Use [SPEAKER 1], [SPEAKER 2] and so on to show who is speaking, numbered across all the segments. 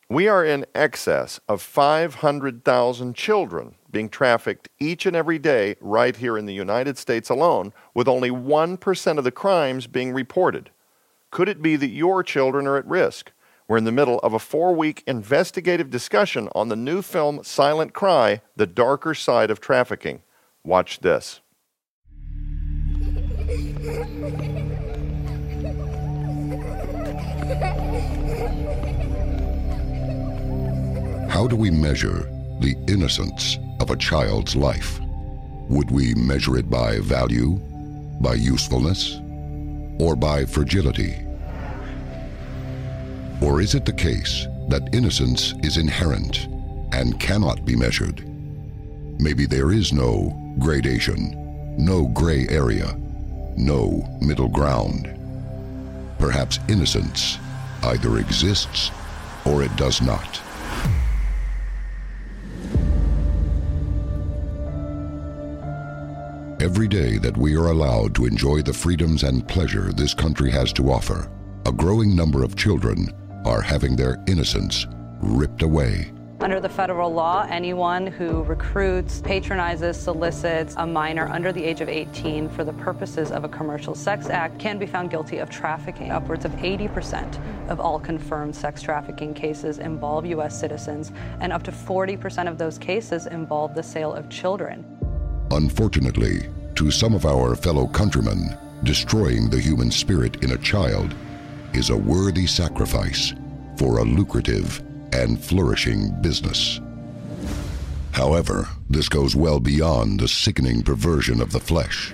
[SPEAKER 1] We are in excess of 500,000 children being trafficked each and every day right here in the United States alone, with only 1% of the crimes being reported. Could it be that your children are at risk? We're in the middle of a 4-week investigative discussion on the new film Silent Cry, The Darker Side of Trafficking. Watch this.
[SPEAKER 2] How do we measure the innocence of a child's life? Would we measure it by value, by usefulness, or by fragility? Or is it the case that innocence is inherent and cannot be measured? Maybe there is no gradation, no gray area, no middle ground. Perhaps innocence either exists or it does not. Every day that we are allowed to enjoy the freedoms and pleasure this country has to offer, a growing number of children are having their innocence ripped away.
[SPEAKER 3] Under the federal law, anyone who recruits, patronizes, solicits a minor under the age of 18 for the purposes of a commercial sex act can be found guilty of trafficking. Upwards of 80% of all confirmed sex trafficking cases involve U.S. citizens, and up to 40% of those cases involve the sale of children.
[SPEAKER 2] Unfortunately, to some of our fellow countrymen, destroying the human spirit in a child is a worthy sacrifice for a lucrative and flourishing business. However, this goes well beyond the sickening perversion of the flesh.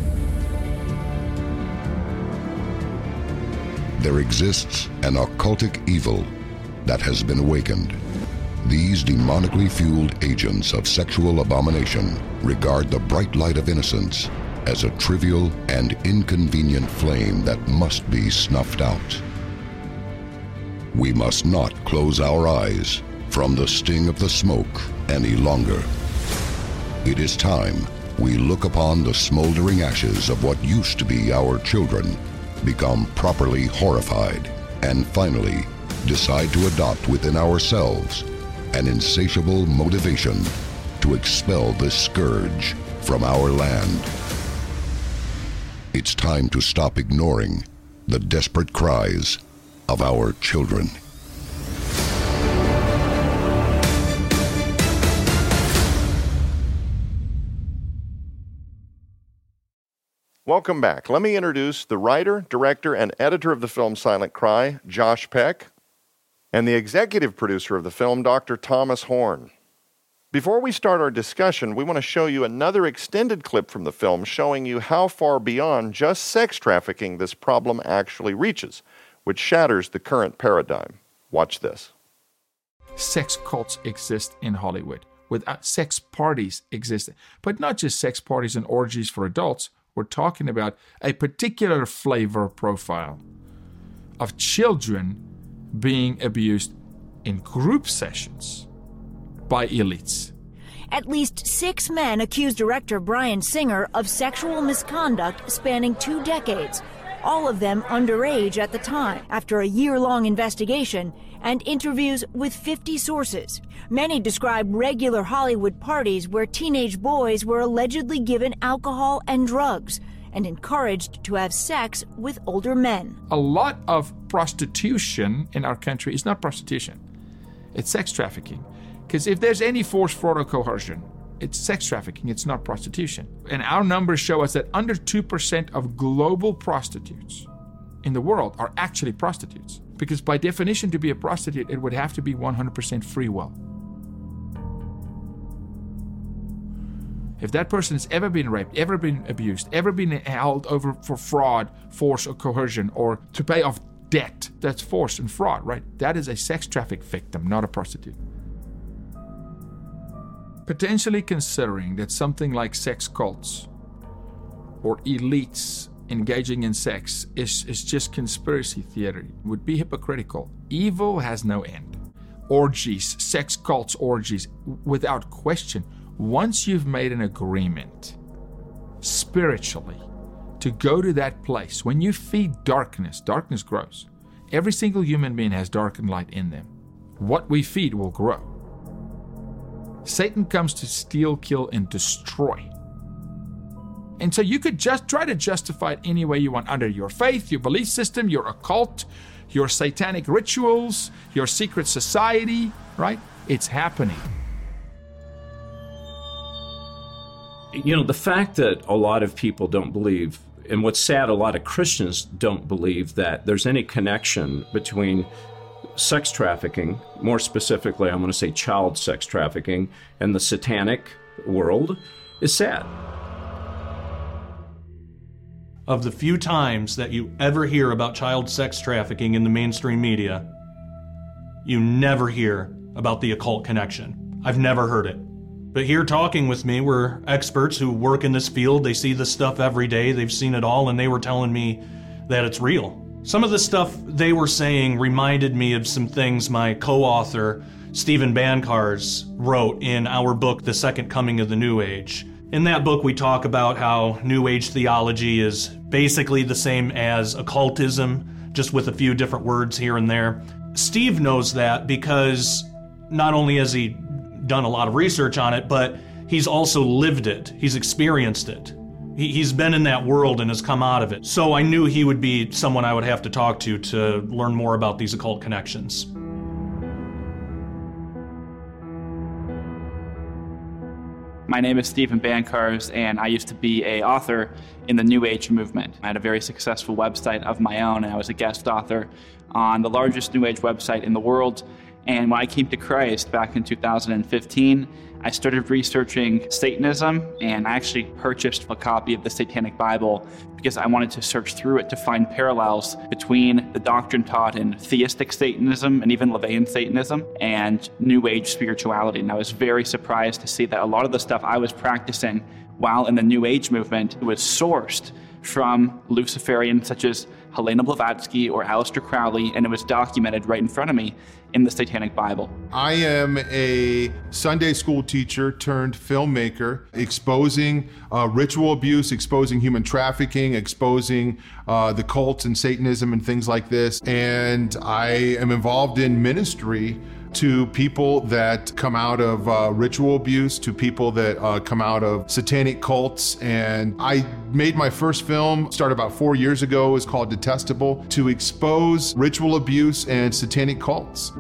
[SPEAKER 2] There exists an occultic evil that has been awakened. These demonically fueled agents of sexual abomination regard the bright light of innocence as a trivial and inconvenient flame that must be snuffed out. We must not close our eyes from the sting of the smoke any longer. It is time we look upon the smoldering ashes of what used to be our children, become properly horrified, and finally decide to adopt within ourselves an insatiable motivation to expel this scourge from our land. It's time to stop ignoring the desperate cries of our children.
[SPEAKER 1] Welcome back. Let me introduce the writer, director, and editor of the film Silent Cry, Josh Peck, and the executive producer of the film, Dr. Thomas Horn. Before we start our discussion, we want to show you another extended clip from the film showing you how far beyond just sex trafficking this problem actually reaches, which shatters the current paradigm. Watch this.
[SPEAKER 4] Sex cults exist in Hollywood. Sex parties exist. But not just sex parties and orgies for adults. We're talking about a particular flavor profile of children being abused in group sessions by elites.
[SPEAKER 5] At least 6 men accused director Bryan Singer of sexual misconduct spanning 2 decades, all of them underage at the time. After a year-long investigation and interviews with 50 sources, many describe regular Hollywood parties where teenage boys were allegedly given alcohol and drugs and encouraged to have sex with older men.
[SPEAKER 4] A lot of prostitution in our country is not prostitution. It's sex trafficking. Because if there's any force, fraud, or coercion, it's sex trafficking, it's not prostitution. And our numbers show us that under 2% of global prostitutes in the world are actually prostitutes. Because by definition, to be a prostitute, it would have to be 100% free will. If that person has ever been raped, ever been abused, ever been held over for fraud, force, or coercion, or to pay off debt, that's force and fraud, right? That is a sex traffic victim, not a prostitute. Potentially considering that something like sex cults or elites engaging in sex is just conspiracy theory would be hypocritical. Evil has no end. Orgies, sex cults, orgies, without question. Once you've made an agreement spiritually to go to that place, when you feed darkness, darkness grows. Every single human being has dark and light in them. what we feed will grow. Satan comes to steal, kill, and destroy. And so you could just try to justify it any way you want, under your faith, your belief system, your occult, your satanic rituals, your secret society, right? It's happening.
[SPEAKER 6] You know, the fact that a lot of people don't believe, and what's sad, a lot of Christians don't believe that there's any connection between sex trafficking, more specifically, I'm going to say child sex trafficking, and the satanic world, is sad.
[SPEAKER 7] Of the few times that you ever hear about child sex trafficking in the mainstream media, you never hear about the occult connection. I've never heard it. But here talking with me were experts who work in this field. They see this stuff every day. They've seen it all, and they were telling me that it's real. Some of the stuff they were saying reminded me of some things my co-author, Stephen Bancars, wrote in our book, The Second Coming of the New Age. In that book, we talk about how New Age theology is basically the same as occultism, just with a few different words here and there. Steve knows that because not only has he done a lot of research on it, but he's also lived it. He's experienced it. He's been in that world and has come out of it. So I knew he would be someone I would have to talk to learn more about these occult connections.
[SPEAKER 8] My name is Stephen Bancars, and I used to be an author in the New Age movement. I had a very successful website of my own, and I was a guest author on the largest New Age website in the world. And when I came to Christ back in 2015, I started researching Satanism, and I actually purchased a copy of the Satanic Bible because I wanted to search through it to find parallels between the doctrine taught in theistic Satanism and even LaVeyan Satanism and New Age spirituality. And I was very surprised to see that a lot of the stuff I was practicing while in the New Age movement was sourced from Luciferians such as Helena Blavatsky or Aleister Crowley, and it was documented right in front of me in the Satanic Bible.
[SPEAKER 9] I am a Sunday school teacher turned filmmaker, exposing ritual abuse, exposing human trafficking, exposing the cults and Satanism and things like this. And I am involved in ministry to people that come out of ritual abuse, to people that come out of satanic cults. And I made my first film, started about 4 years ago. It's called Detestable, to expose ritual abuse and satanic cults.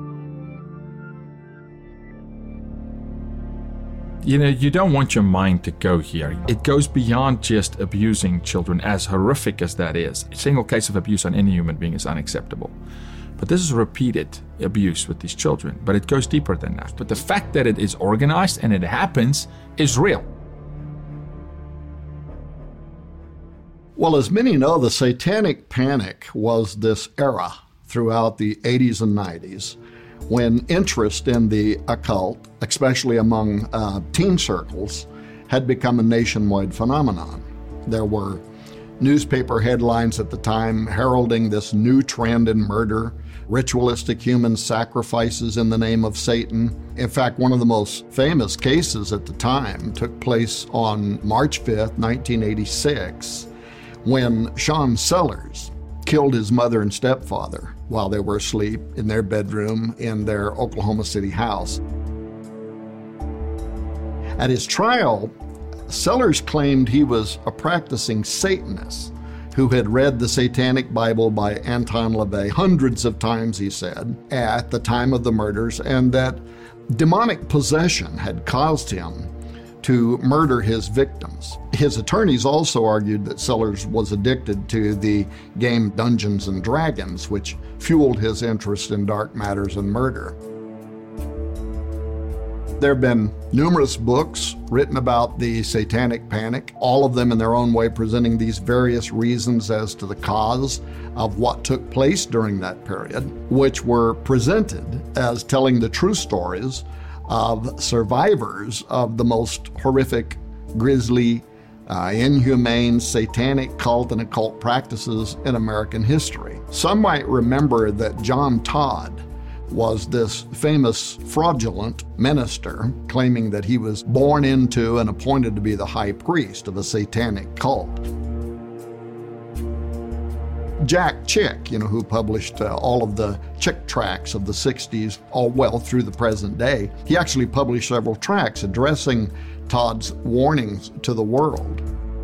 [SPEAKER 4] You know, you don't want your mind to go here. It goes beyond just abusing children, as horrific as that is. A single case of abuse on any human being is unacceptable. But this is repeated abuse with these children. But it goes deeper than that. But the fact that it is organized and it happens is real.
[SPEAKER 10] Well, as many know, the Satanic Panic was this era throughout the 80s and 90s when interest in the occult, especially among teen circles, had become a nationwide phenomenon. There were newspaper headlines at the time heralding this new trend in murder, ritualistic human sacrifices in the name of Satan. In fact, one of the most famous cases at the time took place on March 5th, 1986, when Sean Sellers killed his mother and stepfather while they were asleep in their bedroom in their Oklahoma City house. At his trial, Sellers claimed he was a practicing Satanist who had read the Satanic Bible by Anton LaVey hundreds of times, he said, at the time of the murders, and that demonic possession had caused him to murder his victims. His attorneys also argued that Sellers was addicted to the game Dungeons and Dragons, which fueled his interest in dark matters and murder. There have been numerous books written about the Satanic Panic, all of them in their own way presenting these various reasons as to the cause of what took place during that period, which were presented as telling the true stories of survivors of the most horrific, grisly, inhumane, satanic cult and occult practices in American history. Some might remember that John Todd was this famous fraudulent minister claiming that he was born into and appointed to be the high priest of a satanic cult. Jack Chick, who published all of the Chick tracts of the 60s, through the present day, he actually published several tracts addressing Todd's warnings to the world.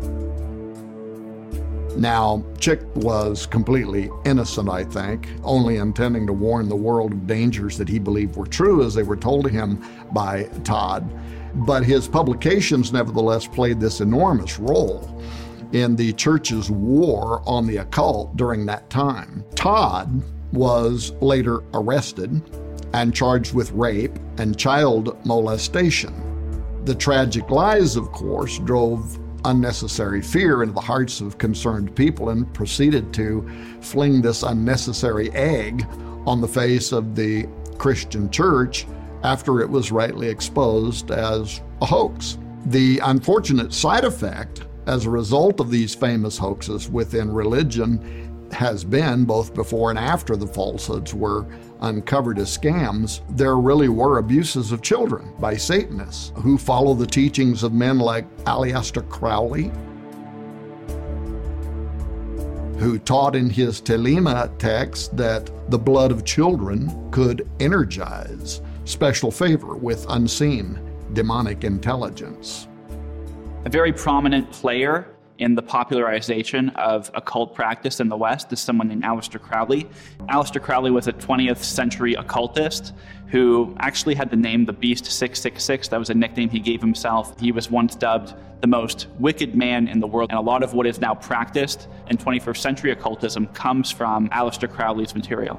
[SPEAKER 10] Now, Chick was completely innocent, I think, only intending to warn the world of dangers that he believed were true as they were told to him by Todd. But his publications nevertheless played this enormous role in the church's war on the occult during that time. Todd was later arrested and charged with rape and child molestation. The tragic lies, of course, drove unnecessary fear into the hearts of concerned people and proceeded to fling this unnecessary egg on the face of the Christian church after it was rightly exposed as a hoax. The unfortunate side effect as a result of these famous hoaxes within religion has been, both before and after the falsehoods were uncovered as scams, there really were abuses of children by Satanists who follow the teachings of men like Aleister Crowley, who taught in his Telema text that the blood of children could energize special favor with unseen demonic intelligence.
[SPEAKER 8] A very prominent player in the popularization of occult practice in the West is someone named Aleister Crowley. Aleister Crowley was a 20th century occultist who actually had the name the Beast 666. That was a nickname he gave himself. He was once dubbed the most wicked man in the world, and a lot of what is now practiced in 21st century occultism comes from Aleister Crowley's material.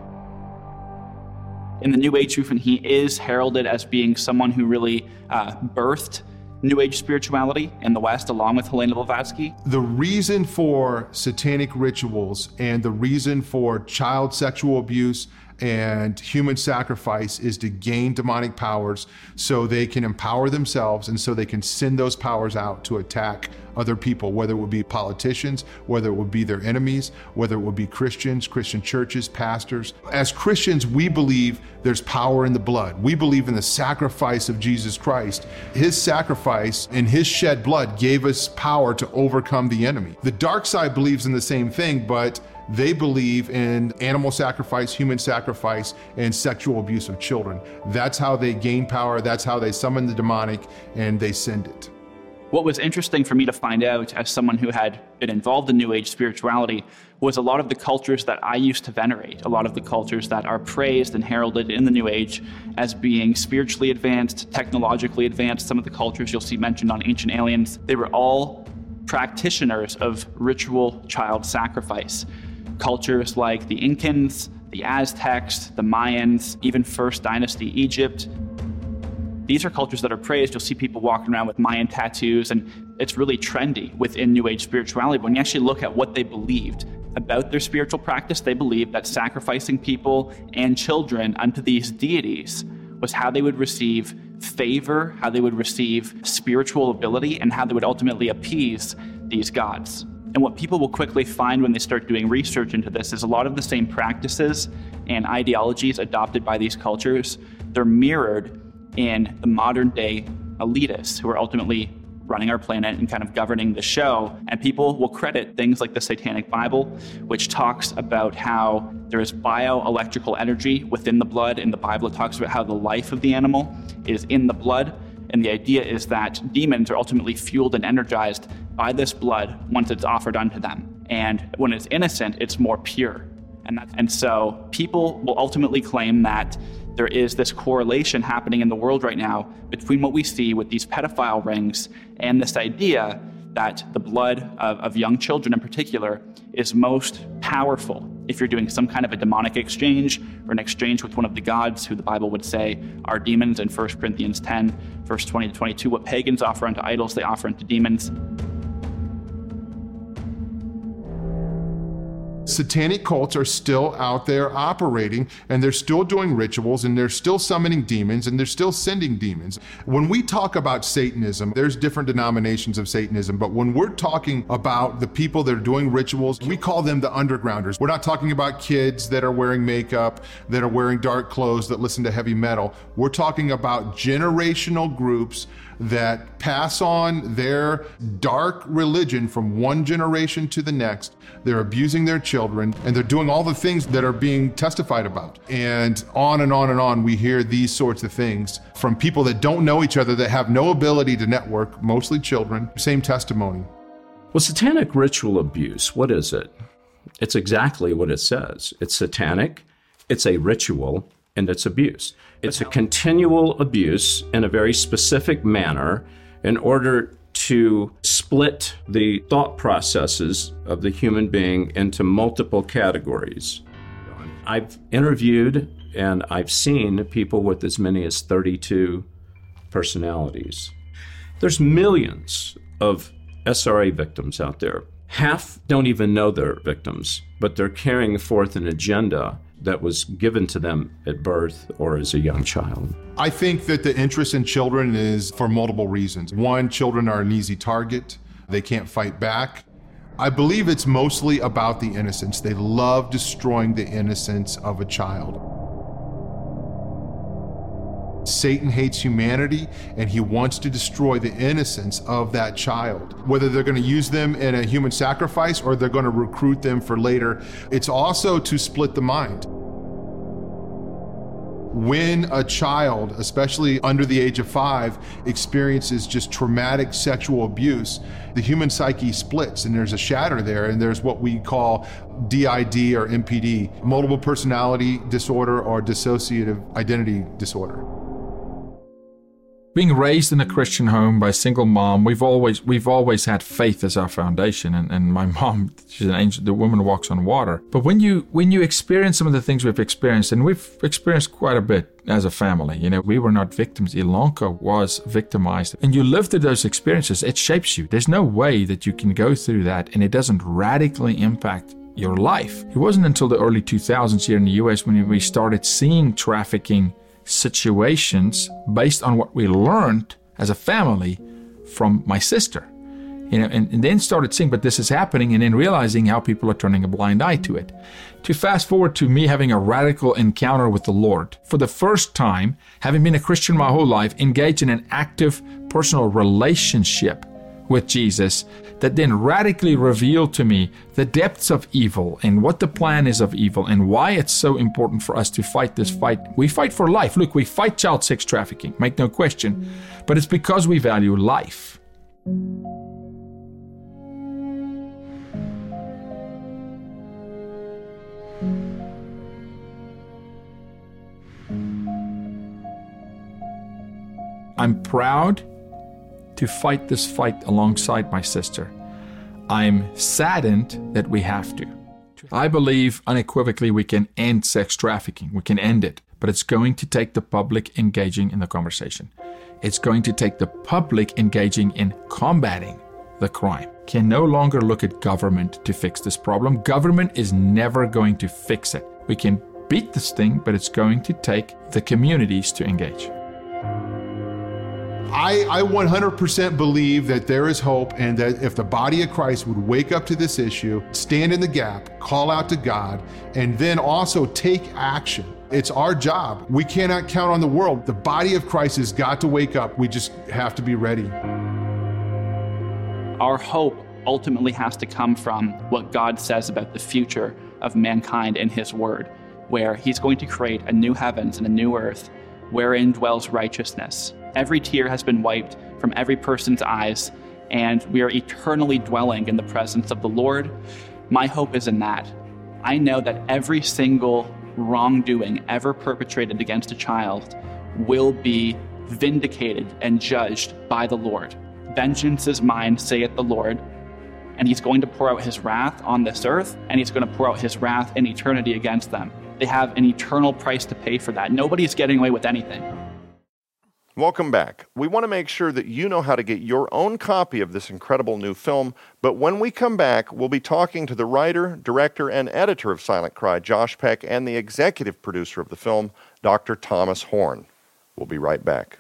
[SPEAKER 8] In the New Age movement, he is heralded as being someone who really birthed New Age spirituality in the West, along with Helena Blavatsky.
[SPEAKER 9] The reason for satanic rituals and the reason for child sexual abuse and human sacrifice is to gain demonic powers so they can empower themselves and so they can send those powers out to attack other people, whether it would be politicians, whether it would be their enemies, whether it would be Christians, Christian churches, pastors. As Christians, we believe there's power in the blood. We believe in the sacrifice of Jesus Christ. His sacrifice and his shed blood gave us power to overcome the enemy. The dark side believes in the same thing, but they believe in animal sacrifice, human sacrifice, and sexual abuse of children. That's how they gain power. That's how they summon the demonic, and they send it.
[SPEAKER 8] What was interesting for me to find out as someone who had been involved in New Age spirituality was a lot of the cultures that I used to venerate, a lot of the cultures that are praised and heralded in the New Age as being spiritually advanced, technologically advanced. Some of the cultures you'll see mentioned on Ancient Aliens, they were all practitioners of ritual child sacrifice. Cultures like the Incans, the Aztecs, the Mayans, even First Dynasty Egypt. These are cultures that are praised. You'll see people walking around with Mayan tattoos, and it's really trendy within New Age spirituality. But when you actually look at what they believed about their spiritual practice, they believed that sacrificing people and children unto these deities was how they would receive favor, how they would receive spiritual ability, and how they would ultimately appease these gods. And what people will quickly find when they start doing research into this is a lot of the same practices and ideologies adopted by these cultures, they're mirrored in the modern day elitists who are ultimately running our planet and kind of governing the show. And people will credit things like the Satanic Bible, which talks about how there is bioelectrical energy within the blood. In the Bible, it talks about how the life of the animal is in the blood. And the idea is that demons are ultimately fueled and energized by this blood once it's offered unto them. And when it's innocent, it's more pure. And so people will ultimately claim that there is this correlation happening in the world right now between what we see with these pedophile rings and this idea that the blood of young children in particular is most powerful if you're doing some kind of a demonic exchange or an exchange with one of the gods who the Bible would say are demons in 1 Corinthians 10, verse 20 to 22. What pagans offer unto idols, they offer unto demons.
[SPEAKER 9] Satanic cults are still out there operating, and they're still doing rituals, and they're still summoning demons, and they're still sending demons. When we talk about Satanism, there's different denominations of Satanism, but when we're talking about the people that are doing rituals, we call them the undergrounders. We're not talking about kids that are wearing makeup, that are wearing dark clothes, that listen to heavy metal. We're talking about generational groups that pass on their dark religion from one generation to the next. They're abusing their children. children, and they're doing all the things that are being testified about. And on and on and on, we hear these sorts of things from people that don't know each other, that have no ability to network, mostly children. Same testimony.
[SPEAKER 6] Well, satanic ritual abuse, what is it? It's exactly what it says. It's satanic, it's a ritual, and it's abuse. It's a continual abuse in a very specific manner in order to split the thought processes of the human being into multiple categories. I've interviewed and I've seen people with as many as 32 personalities. There's millions of SRA victims out there. Half don't even know they're victims, but they're carrying forth an agenda that was given to them at birth or as a young child.
[SPEAKER 9] I think that the interest in children is for multiple reasons. One, children are an easy target. They can't fight back. I believe it's mostly about the innocence. They love destroying the innocence of a child. Satan hates humanity, and he wants to destroy the innocence of that child. Whether they're going to use them in a human sacrifice or they're going to recruit them for later, it's also to split the mind. When a child, especially under the age of 5, experiences just traumatic sexual abuse, the human psyche splits and there's a shatter there, and there's what we call DID or MPD, multiple personality disorder or dissociative identity disorder.
[SPEAKER 4] Being raised in a Christian home by a single mom, we've always had faith as our foundation. And my mom, she's an angel, the woman who walks on water. But when you experience some of the things we've experienced, and we've experienced quite a bit as a family, we were not victims. Ilonka was victimized. And you live through those experiences, it shapes you. There's no way that you can go through that and it doesn't radically impact your life. It wasn't until the early 2000s here in the US when we started seeing trafficking situations based on what we learned as a family from my sister, and then started seeing, but this is happening, and then realizing how people are turning a blind eye to it. To fast forward to me having a radical encounter with the Lord for the first time, having been a Christian my whole life, engaged in an active personal relationship with Jesus that then radically revealed to me the depths of evil and what the plan is of evil and why it's so important for us to fight this fight. We fight for life. Look, we fight child sex trafficking, make no question, but it's because we value life. I'm proud to fight this fight alongside my sister. I'm saddened that we have to. I believe unequivocally we can end sex trafficking. We can end it, but it's going to take the public engaging in the conversation. It's going to take the public engaging in combating the crime. Can no longer look at government to fix this problem. Government is never going to fix it. We can beat this thing, but it's going to take the communities to engage.
[SPEAKER 9] I 100% believe that there is hope, and that if the body of Christ would wake up to this issue, stand in the gap, call out to God, and then also take action. It's our job. We cannot count on the world. The body of Christ has got to wake up. We just have to be ready.
[SPEAKER 8] Our hope ultimately has to come from what God says about the future of mankind in His Word, where He's going to create a new heavens and a new earth wherein dwells righteousness. Every tear has been wiped from every person's eyes, and we are eternally dwelling in the presence of the Lord. My hope is in that. I know that every single wrongdoing ever perpetrated against a child will be vindicated and judged by the Lord. Vengeance is mine, saith the Lord. And He's going to pour out His wrath on this earth, and He's going to pour out His wrath in eternity against them. They have an eternal price to pay for that. Nobody's getting away with anything.
[SPEAKER 1] Welcome back. We want to make sure that you know how to get your own copy of this incredible new film, but when we come back, we'll be talking to the writer, director, and editor of Silent Cry, Josh Peck, and the executive producer of the film, Dr. Thomas Horn. We'll be right back.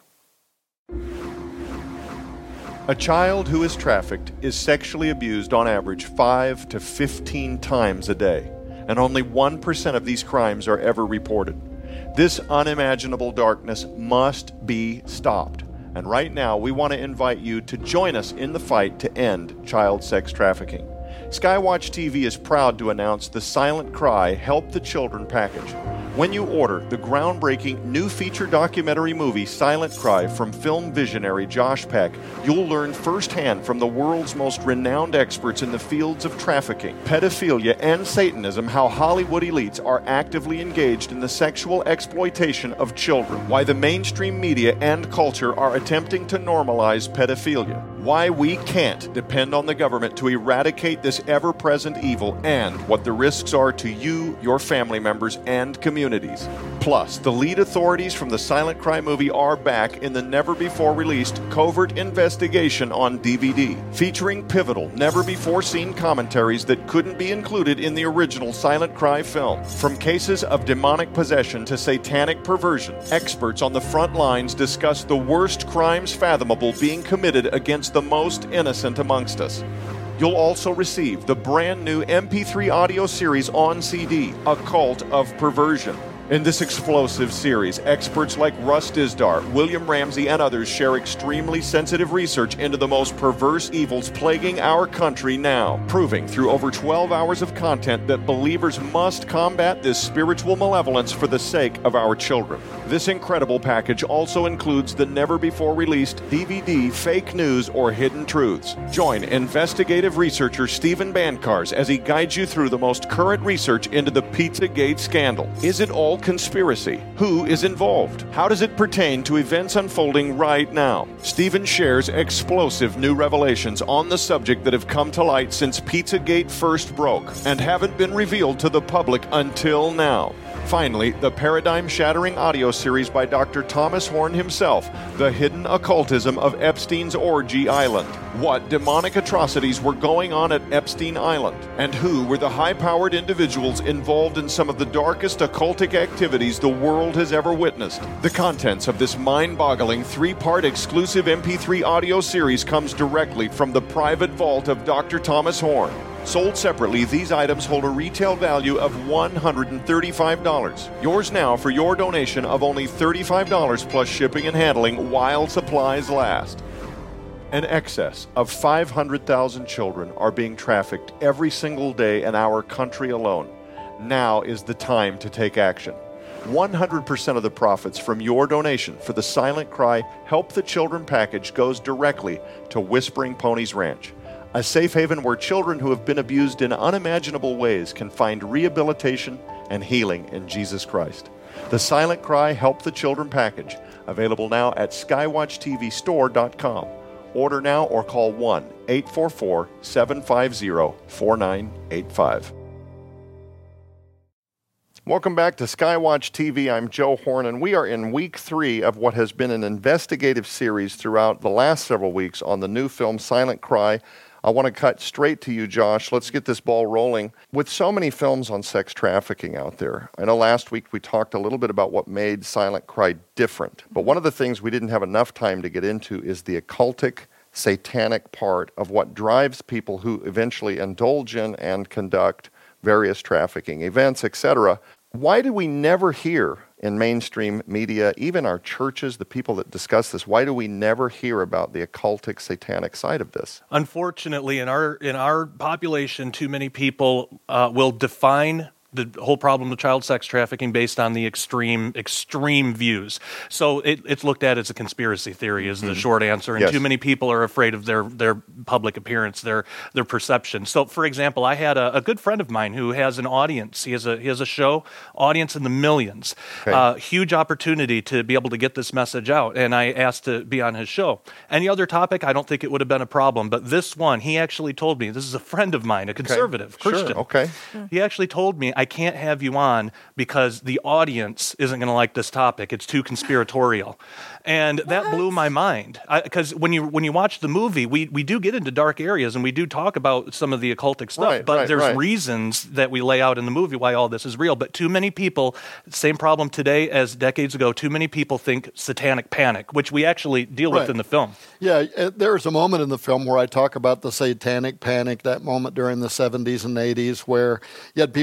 [SPEAKER 1] A child who is trafficked is sexually abused on average 5 to 15 times a day, and only 1% of these crimes are ever reported. This unimaginable darkness must be stopped. And right now, we want to invite you to join us in the fight to end child sex trafficking. Skywatch TV is proud to announce the Silent Cry Help the Children package. When you order the groundbreaking new feature documentary movie Silent Cry from film visionary Josh Peck, you'll learn firsthand from the world's most renowned experts in the fields of trafficking, pedophilia, and Satanism how Hollywood elites are actively engaged in the sexual exploitation of children, why the mainstream media and culture are attempting to normalize pedophilia, why we can't depend on the government to eradicate this ever-present evil, and what the risks are to you, your family members, and communities. Plus, the lead authorities from the Silent Cry movie are back in the never-before-released Covert Investigation on DVD, featuring pivotal, never-before-seen commentaries that couldn't be included in the original Silent Cry film. From cases of demonic possession to satanic perversion, experts on the front lines discuss the worst crimes fathomable being committed against the most innocent amongst us. You'll also receive the brand new MP3 audio series on CD, A Cult of Perversion. In this explosive series, experts like Russ Dizdar, William Ramsey, and others share extremely sensitive research into the most perverse evils plaguing our country now, proving through over 12 hours of content that believers must combat this spiritual malevolence for the sake of our children. This incredible package also includes the never-before-released DVD Fake News or Hidden Truths. Join investigative researcher Stephen Bancars as he guides you through the most current research into the Pizzagate scandal. Is it all conspiracy? Who is involved? How does it pertain to events unfolding right now? Stephen shares explosive new revelations on the subject that have come to light since Pizzagate first broke and haven't been revealed to the public until now. Finally, the paradigm-shattering audio series by Dr. Thomas Horn himself, The Hidden Occultism of Epstein's Orgy Island. What demonic atrocities were going on at Epstein Island? And who were the high-powered individuals involved in some of the darkest occultic activities the world has ever witnessed? The contents of this mind-boggling 3-part exclusive MP3 audio series comes directly from the private vault of Dr. Thomas Horn. Sold separately, these items hold a retail value of $135. Yours now for your donation of only $35 plus shipping and handling while supplies last. An excess of 500,000 children are being trafficked every single day in our country alone. Now is the time to take action. 100% of the profits from your donation for the Silent Cry Help the Children package goes directly to Whispering Ponies Ranch, a safe haven where children who have been abused in unimaginable ways can find rehabilitation and healing in Jesus Christ. The Silent Cry Help the Children package, available now at skywatchtvstore.com. Order now or call 1-844-750-4985. Welcome back to Skywatch TV. I'm Joe Horn, and we are in week 3 of what has been an investigative series throughout the last several weeks on the new film Silent Cry. I want to cut straight to you, Josh. Let's get this ball rolling. With so many films on sex trafficking out there, I know last week we talked a little bit about what made Silent Cry different. But one of the things we didn't have enough time to get into is the occultic, satanic part of what drives people who eventually indulge in and conduct various trafficking events, etc. Why do we never hear in mainstream media, even our churches, the people that discuss this, why do we never hear about the occultic, satanic side of this?
[SPEAKER 7] Unfortunately, in our population, too many people will define the whole problem of child sex trafficking based on the extreme views. So it's looked at as a conspiracy theory is the short answer, and too many people are afraid of their public appearance, their perception. So, for example, I had a good friend of mine who has an audience. He has a show, audience in the millions. Okay. Huge opportunity to be able to get this message out, and I asked to be on his show. Any other topic, I don't think it would have been a problem, but this one, he actually told me, this is a friend of mine, a conservative Christian.
[SPEAKER 1] Sure. Okay.
[SPEAKER 7] He actually told me, I can't have you on because the audience isn't going to like this topic. It's too conspiratorial. And that blew my mind. Because when you watch the movie, we do get into dark areas and we do talk about some of the occultic stuff, but there's reasons that we lay out in the movie why all this is real. But too many people, same problem today as decades ago, too many people think satanic panic, which we actually deal with in the film.
[SPEAKER 10] Yeah, there's a moment in the film where I talk about the satanic panic, that moment during the 70s and 80s where you had people like Sean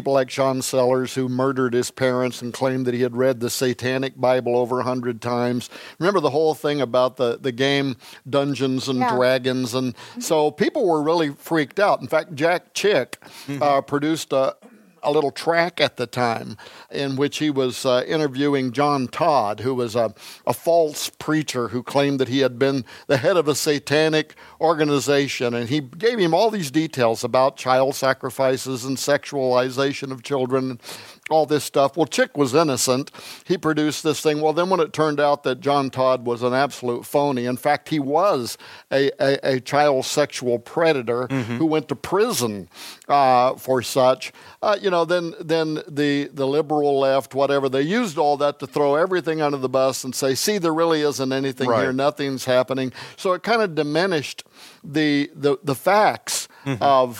[SPEAKER 10] John Sellers, who murdered his parents and claimed that he had read the Satanic Bible over 100 times. Remember the whole thing about the game Dungeons and Dragons? And so people were really freaked out. In fact, Jack Chick produced a little track at the time in which he was interviewing John Todd, who was a false preacher who claimed that he had been the head of a satanic organization. And he gave him all these details about child sacrifices and sexualization of children, all this stuff. Well, Chick was innocent. He produced this thing. Well, then when it turned out that John Todd was an absolute phony, in fact, he was a child sexual predator who went to prison for such, then the liberal left, whatever, they used all that to throw everything under the bus and say, see, there really isn't anything here, nothing's happening. So it kind of diminished the facts of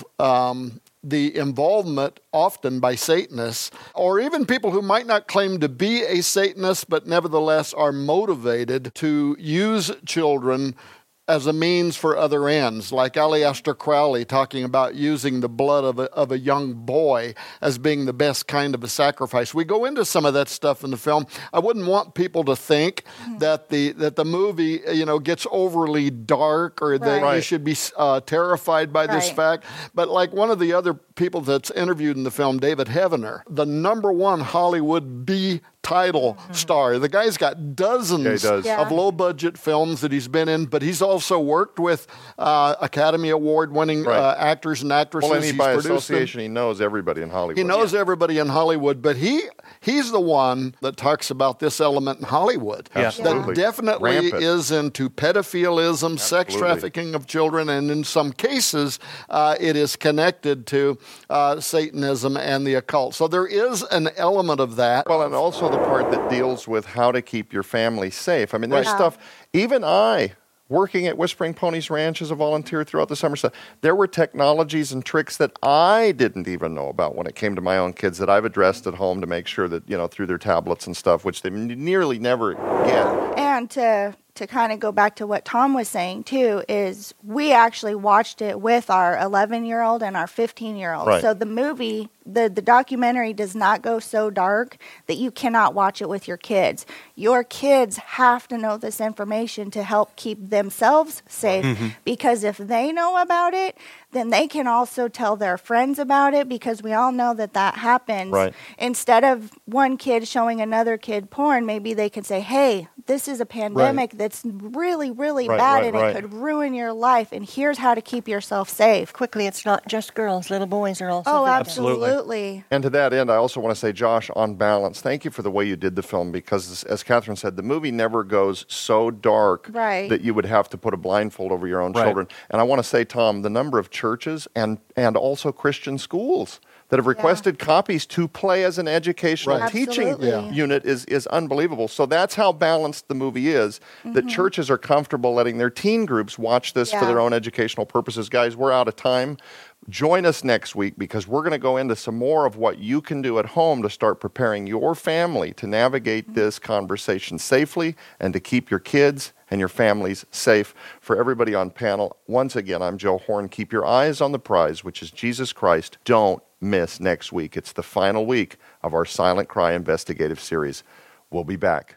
[SPEAKER 10] the involvement often by Satanists, or even people who might not claim to be a Satanist, but nevertheless are motivated to use children as a means for other ends, like Aleister Crowley talking about using the blood of a young boy as being the best kind of a sacrifice. We go into some of that stuff in the film. I wouldn't want people to think that the movie gets overly dark or that you should be terrified by this fact. But like one of the other people that's interviewed in the film, David Heavener, the #1 Hollywood B title star. The guy's got dozens of low-budget films that he's been in, but he's also worked with Academy Award-winning actors and actresses.
[SPEAKER 1] Well, and by association, he knows everybody in Hollywood.
[SPEAKER 10] He knows everybody in Hollywood, but he's the one that talks about this element in Hollywood that definitely is into pedophilism, sex trafficking of children, and in some cases, it is connected to Satanism and the occult. So there is an element of that.
[SPEAKER 1] Well, and also the part that deals with how to keep your family safe. I mean, there's stuff, even working at Whispering Ponies Ranch as a volunteer throughout the summer, there were technologies and tricks that I didn't even know about when it came to my own kids that I've addressed at home to make sure that, through their tablets and stuff, which they nearly never get.
[SPEAKER 11] And to kind of go back to what Tom was saying, too, is we actually watched it with our 11-year-old and our 15-year-old.
[SPEAKER 1] Right.
[SPEAKER 11] So the movie, the documentary does not go so dark that you cannot watch it with your kids. Your kids have to know this information to help keep themselves safe, because if they know about it, then they can also tell their friends about it, because we all know that happens.
[SPEAKER 1] Right.
[SPEAKER 11] Instead of one kid showing another kid porn, maybe they can say, hey, this is a pandemic that's really, really bad, and it could ruin your life, and here's how to keep yourself safe.
[SPEAKER 12] Quickly, it's not just girls. Little boys are also victims.
[SPEAKER 11] Absolutely.
[SPEAKER 1] And to that end, I also want to say, Josh, on balance, thank you for the way you did the film, because as Catherine said, the movie never goes so dark that you would have to put a blindfold over your own children. And I want to say, Tom, the number of churches and also Christian schools that have requested copies to play as an educational teaching unit is unbelievable. So that's how balanced the movie is, that churches are comfortable letting their teen groups watch this for their own educational purposes. Guys, we're out of time. Join us next week, because we're going to go into some more of what you can do at home to start preparing your family to navigate this conversation safely and to keep your kids and your families safe. For everybody on panel, once again, I'm Joe Horn. Keep your eyes on the prize, which is Jesus Christ. Don't miss next week. It's the final week of our Silent Cry investigative series. We'll be back.